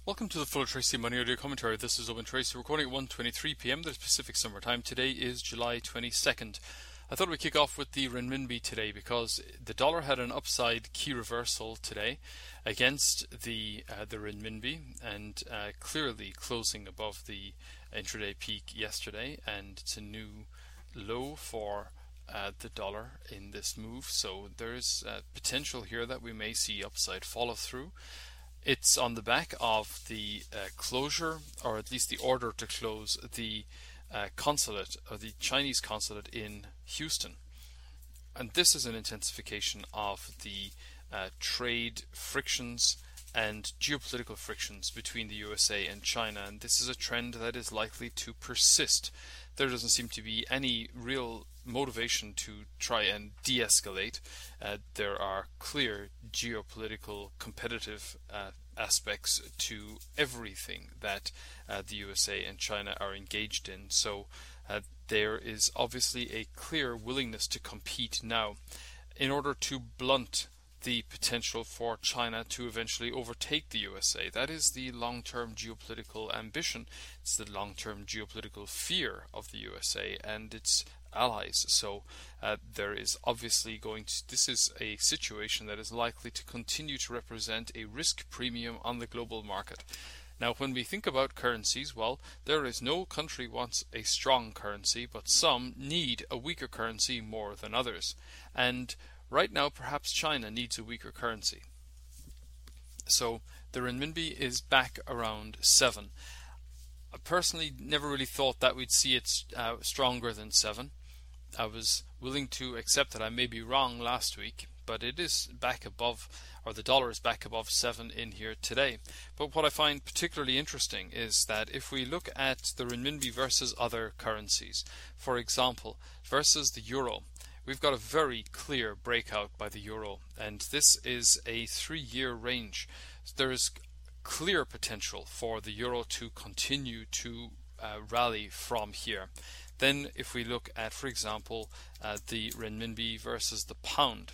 Welcome to the Full Tracy Money Audio Commentary. This is Owen Tracy, recording at 1:23 p.m. the Pacific Summer Time. Today is July 22nd. I thought we'd kick off with the renminbi today because the dollar had an upside key reversal today against the renminbi and clearly closing above the intraday peak yesterday, and it's a new low for the dollar in this move. So there's potential here that we may see upside follow through. It's on the back of the closure, or at least the order to close the consulate, or the Chinese consulate in Houston. And this is an intensification of the trade frictions and geopolitical frictions between the USA and China, and this is a trend that is likely to persist. There doesn't seem to be any real motivation to try and de-escalate. There are clear geopolitical competitive aspects to everything that the USA and China are engaged in. So there is obviously a clear willingness to compete now in order to blunt the potential for China to eventually overtake the USA. That is the long-term geopolitical ambition. It's the long-term geopolitical fear of the USA and its allies. So there is obviously this is a situation that is likely to continue to represent a risk premium on the global market. Now, when we think about currencies, well, there is no country wants a strong currency, but some need a weaker currency more than others. And right now, perhaps China needs a weaker currency. So the renminbi is back around 7. I personally never really thought that we'd see it stronger than 7. I was willing to accept that I may be wrong last week, but it is back above, or the dollar is back above 7 in here today. But what I find particularly interesting is that if we look at the renminbi versus other currencies, for example, versus the euro, we've got a very clear breakout by the euro, and this is a 3-year range. There is clear potential for the euro to continue to rally from here. Then if we look at, for example, the renminbi versus the pound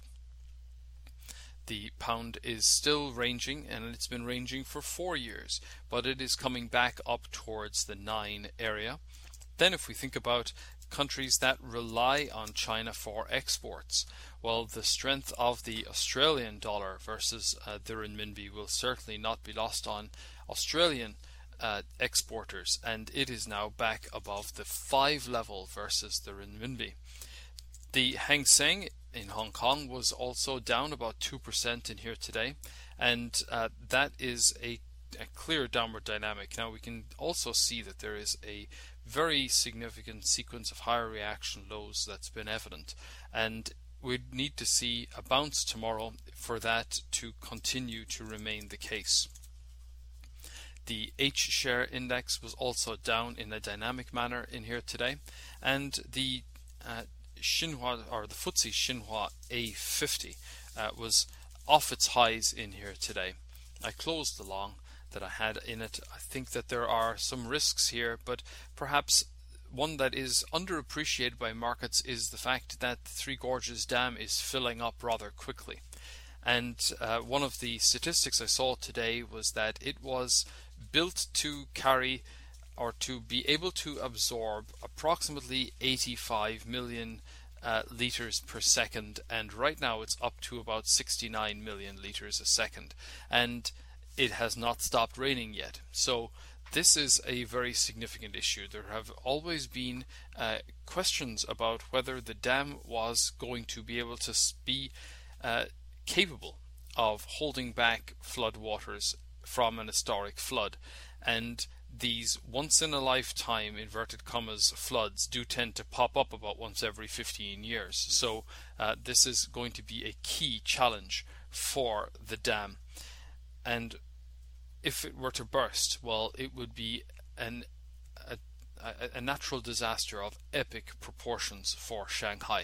is still ranging, and it's been ranging for 4 years, but it is coming back up towards the 9 area. Then if we think about countries that rely on China for exports, well, the strength of the Australian dollar versus the renminbi will certainly not be lost on Australian exporters, and it is now back above the 5 level versus the renminbi. The Hang Seng in Hong Kong was also down about 2% in here today, and that is a clear downward dynamic. Now we can also see that there is a very significant sequence of higher reaction lows that's been evident, and we'd need to see a bounce tomorrow for that to continue to remain the case. The H-share index was also down in a dynamic manner in here today, and the Xinhua, or the FTSE Xinhua A50 was off its highs in here today. I closed the long that I had in it. I think that there are some risks here, but perhaps one that is underappreciated by markets is the fact that the Three Gorges Dam is filling up rather quickly. And one of the statistics I saw today was that it was built to carry, or to be able to absorb, approximately 85 million liters per second, and right now it's up to about 69 million liters a second, and it has not stopped raining yet. So this is a very significant issue. There have always been questions about whether the dam was going to be able to be capable of holding back flood waters from an historic flood, and these once-in-a-lifetime, inverted commas, floods do tend to pop up about once every 15 years. So this is going to be a key challenge for the dam. And if it were to burst, well, it would be a natural disaster of epic proportions for Shanghai.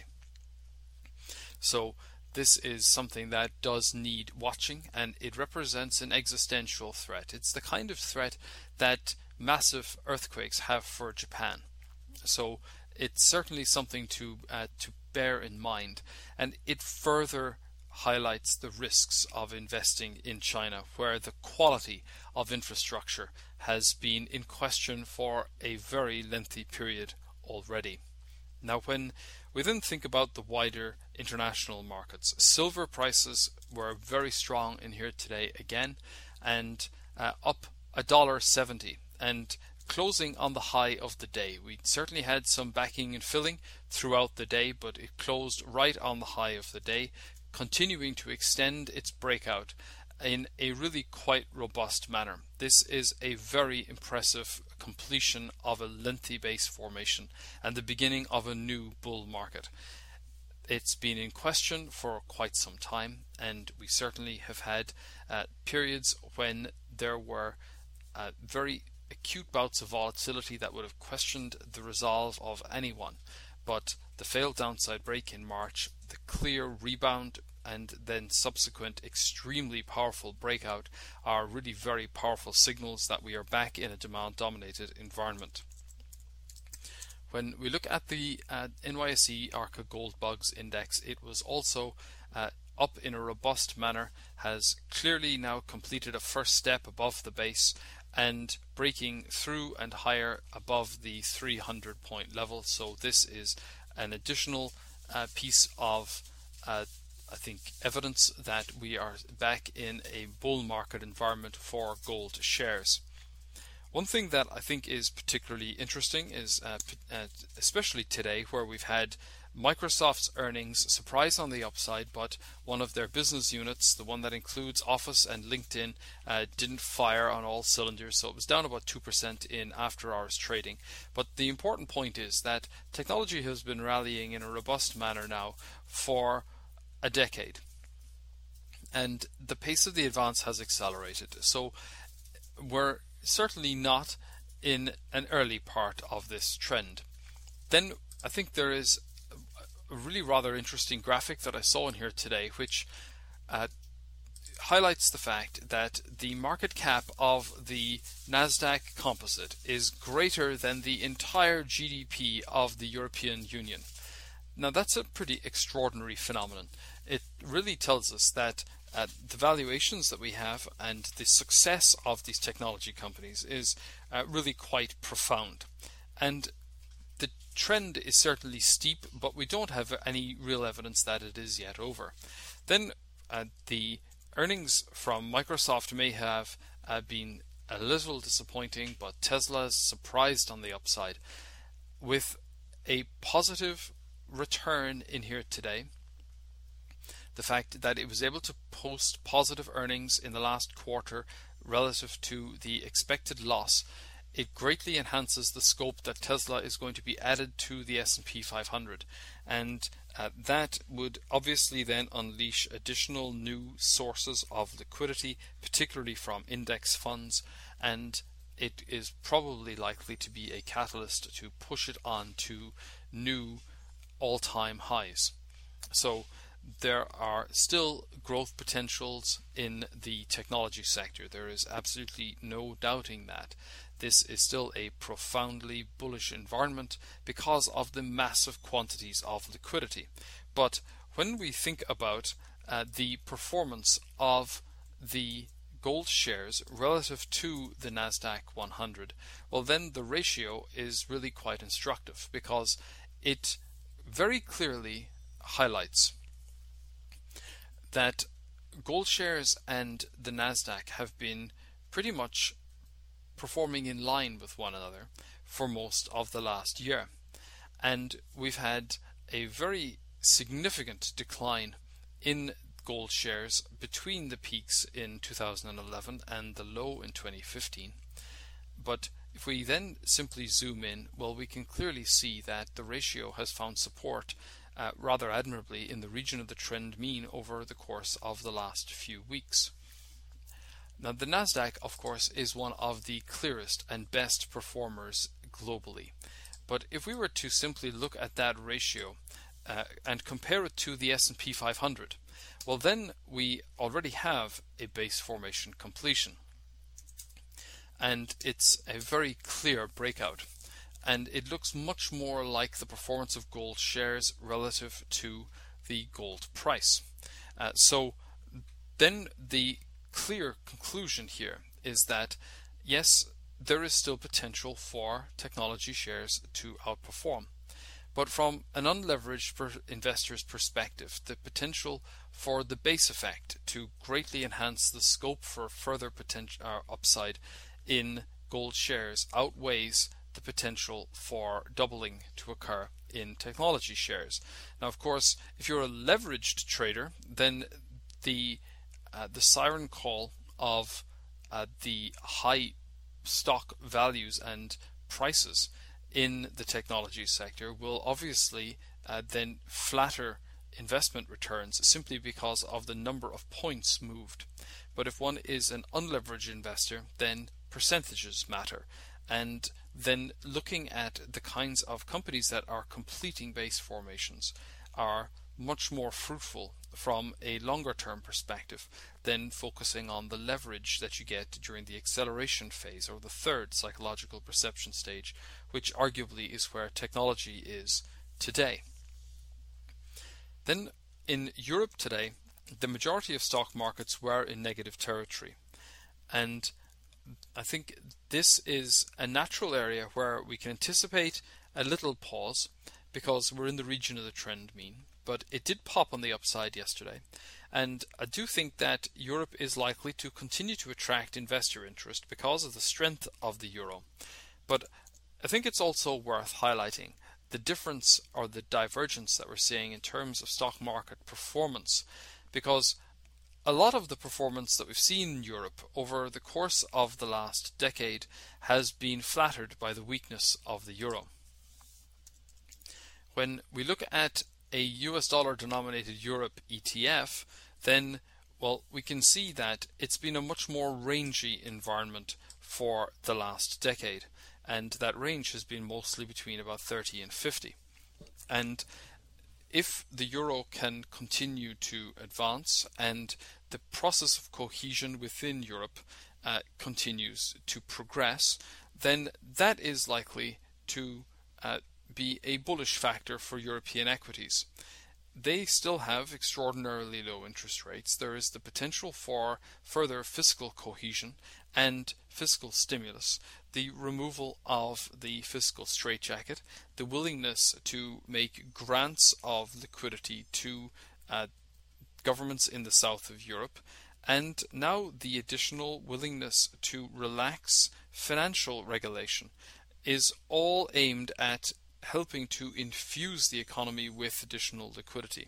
So this is something that does need watching, and it represents an existential threat. It's the kind of threat that massive earthquakes have for Japan. So it's certainly something to bear in mind, and it further highlights the risks of investing in China, where the quality of infrastructure has been in question for a very lengthy period already. Now, when we then think about the wider international markets, silver prices were very strong in here today again, and up $1.70 and closing on the high of the day. We certainly had some backing and filling throughout the day, but it closed right on the high of the day, continuing to extend its breakout in a really quite robust manner. This is a very impressive completion of a lengthy base formation and the beginning of a new bull market. It's been in question for quite some time, and we certainly have had periods when there were very acute bouts of volatility that would have questioned the resolve of anyone. But the failed downside break in March, the clear rebound, and then subsequent extremely powerful breakout are really very powerful signals that we are back in a demand-dominated environment. When we look at the NYSE Arca Gold Bugs Index, it was also up in a robust manner, has clearly now completed a first step above the base and breaking through and higher above the 300 point level. So this is an additional piece of I think evidence that we are back in a bull market environment for gold shares. One thing that I think is particularly interesting is especially today, where we've had Microsoft's earnings surprise on the upside, but one of their business units, the one that includes Office and LinkedIn, didn't fire on all cylinders, so it was down about 2% in after hours trading. But the important point is that technology has been rallying in a robust manner now for a decade, and the pace of the advance has accelerated. So we're certainly not in an early part of this trend. Then I think there is a really rather interesting graphic that I saw in here today, which highlights the fact that the market cap of the Nasdaq Composite is greater than the entire GDP of the European Union. Now that's a pretty extraordinary phenomenon. It really tells us that the valuations that we have and the success of these technology companies is really quite profound. And the trend is certainly steep, but we don't have any real evidence that it is yet over. Then the earnings from Microsoft may have been a little disappointing, but Tesla is surprised on the upside with a positive return in here today. The fact that it was able to post positive earnings in the last quarter relative to the expected loss, it greatly enhances the scope that Tesla is going to be added to the S&P 500, and that would obviously then unleash additional new sources of liquidity, particularly from index funds, and it is probably likely to be a catalyst to push it on to new all-time highs. So there are still growth potentials in the technology sector. There is absolutely no doubting that. This is still a profoundly bullish environment because of the massive quantities of liquidity. But when we think about the performance of the gold shares relative to the Nasdaq 100, well then the ratio is really quite instructive, because it very clearly highlights that gold shares and the Nasdaq have been pretty much performing in line with one another for most of the last year, and we've had a very significant decline in gold shares between the peaks in 2011 and the low in 2015. But if we then simply zoom in, well, we can clearly see that the ratio has found support rather admirably in the region of the trend mean over the course of the last few weeks. Now, the Nasdaq, of course, is one of the clearest and best performers globally. But if we were to simply look at that ratio and compare it to the S&P 500, well, then we already have a base formation completion. And it's a very clear breakout. And it looks much more like the performance of gold shares relative to the gold price. So then the clear conclusion here is that yes, there is still potential for technology shares to outperform. But from an unleveraged investor's perspective, the potential for the base effect to greatly enhance the scope for further potential upside in gold shares outweighs the potential for doubling to occur in technology shares. Now, of course, if you're a leveraged trader, then the siren call of the high stock values and prices in the technology sector will obviously then flatter investment returns simply because of the number of points moved. But if one is an unleveraged investor, then percentages matter. And then looking at the kinds of companies that are completing base formations are much more fruitful from a longer term perspective than focusing on the leverage that you get during the acceleration phase, or the third psychological perception stage, which arguably is where technology is today. Then in Europe today, the majority of stock markets were in negative territory, and I think this is a natural area where we can anticipate a little pause because we're in the region of the trend mean. But it did pop on the upside yesterday, and I do think that Europe is likely to continue to attract investor interest because of the strength of the euro. But I think it's also worth highlighting the difference or the divergence that we're seeing in terms of stock market performance, because a lot of the performance that we've seen in Europe over the course of the last decade has been flattered by the weakness of the euro. When we look at a US dollar denominated Europe ETF, then we can see that it's been a much more rangy environment for the last decade, and that range has been mostly between about 30 and 50. And if the euro can continue to advance and the process of cohesion within Europe continues to progress, then that is likely to be a bullish factor for European equities. They still have extraordinarily low interest rates. There is the potential for further fiscal cohesion and fiscal stimulus, the removal of the fiscal straitjacket, the willingness to make grants of liquidity to governments in the south of Europe, and now the additional willingness to relax financial regulation is all aimed at helping to infuse the economy with additional liquidity.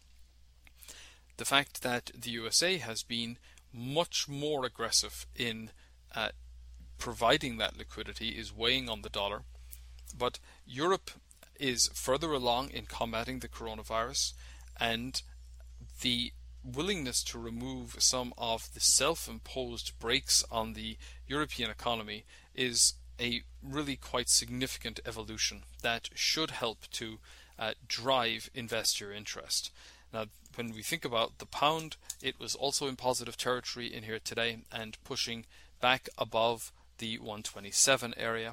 The fact that the USA has been much more aggressive in providing that liquidity is weighing on the dollar, but Europe is further along in combating the coronavirus, and the willingness to remove some of the self-imposed brakes on the European economy is a really quite significant evolution that should help to drive investor interest. Now, when we think about the pound, it was also in positive territory in here today and pushing back above the 127 area.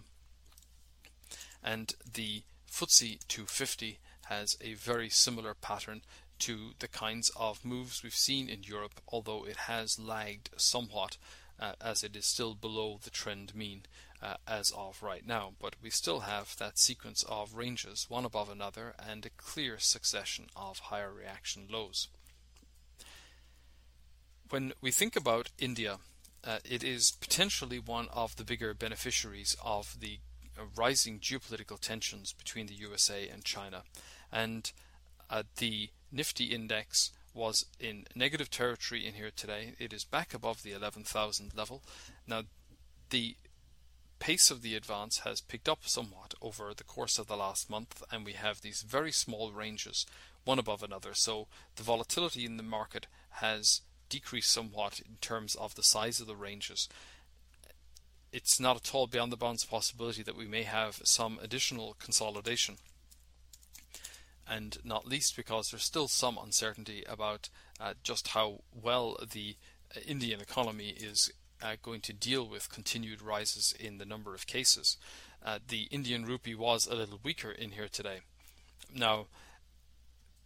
And the FTSE 250 has a very similar pattern to the kinds of moves we've seen in Europe, although it has lagged somewhat as it is still below the trend mean as of right now. But we still have that sequence of ranges, one above another, and a clear succession of higher reaction lows. When we think about India, it is potentially one of the bigger beneficiaries of the rising geopolitical tensions between the USA and China. And the Nifty index was in negative territory in here today. It is back above the 11,000 level. Now, the pace of the advance has picked up somewhat over the course of the last month, and we have these very small ranges, one above another. So the volatility in the market has decreased somewhat in terms of the size of the ranges. It's not at all beyond the bounds possibility that we may have some additional consolidation, and not least because there's still some uncertainty about just how well the Indian economy is going to deal with continued rises in the number of cases. The Indian rupee was a little weaker in here today. Now,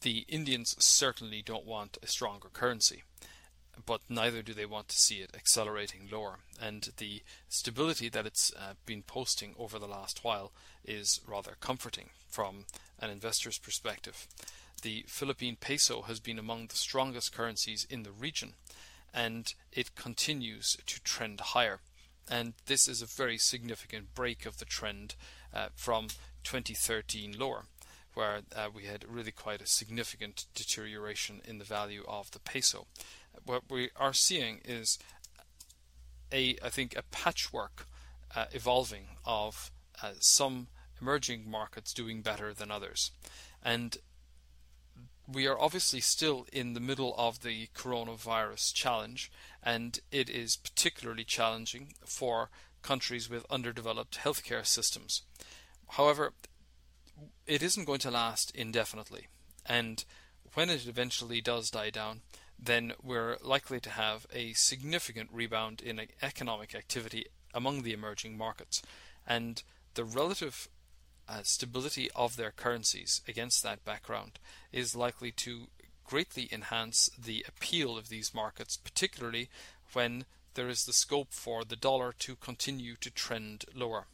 the Indians certainly don't want a stronger currency, but neither do they want to see it accelerating lower. And the stability that it's been posting over the last while is rather comforting from an investor's perspective. The Philippine peso has been among the strongest currencies in the region, and it continues to trend higher. And this is a very significant break of the trend from 2013 lower, where we had really quite a significant deterioration in the value of the peso. What we are seeing is I think a patchwork evolving of some emerging markets doing better than others. And we are obviously still in the middle of the coronavirus challenge, and it is particularly challenging for countries with underdeveloped healthcare systems. However, it isn't going to last indefinitely, and when it eventually does die down, then we're likely to have a significant rebound in economic activity among the emerging markets, and the relative stability of their currencies against that background is likely to greatly enhance the appeal of these markets, particularly when there is the scope for the dollar to continue to trend lower.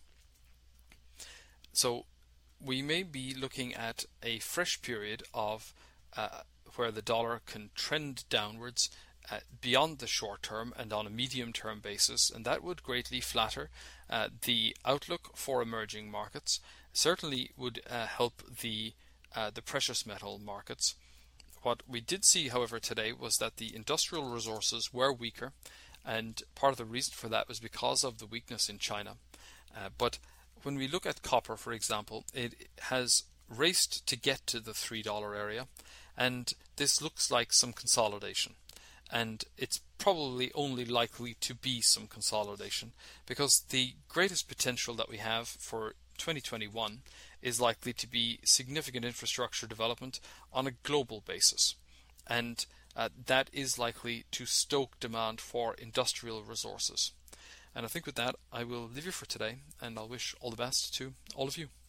So we may be looking at a fresh period of where the dollar can trend downwards beyond the short term and on a medium term basis, and that would greatly flatter the outlook for emerging markets. Certainly would help the precious metal markets. What we did see, however, today was that the industrial resources were weaker, and part of the reason for that was because of the weakness in China. But when we look at copper, for example, it has raced to get to the $3 area, and this looks like some consolidation. And it's probably only likely to be some consolidation, because the greatest potential that we have for 2021 is likely to be significant infrastructure development on a global basis, and that is likely to stoke demand for industrial resources. And I think with that I will leave you for today, and I'll wish all the best to all of you.